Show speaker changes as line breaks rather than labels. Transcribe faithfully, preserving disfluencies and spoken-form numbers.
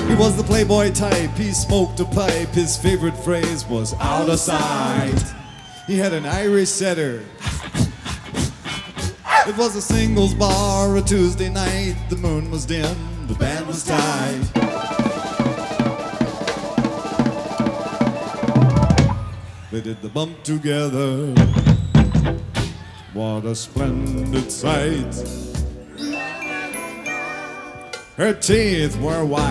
He was the playboy type, he smoked a pipe. His favorite phrase was out of sight. He had an Irish setter. It was a singles bar, a Tuesday night. The moon was dim, the band was tight. They did the bump together. What a splendid sight. Her teeth were white.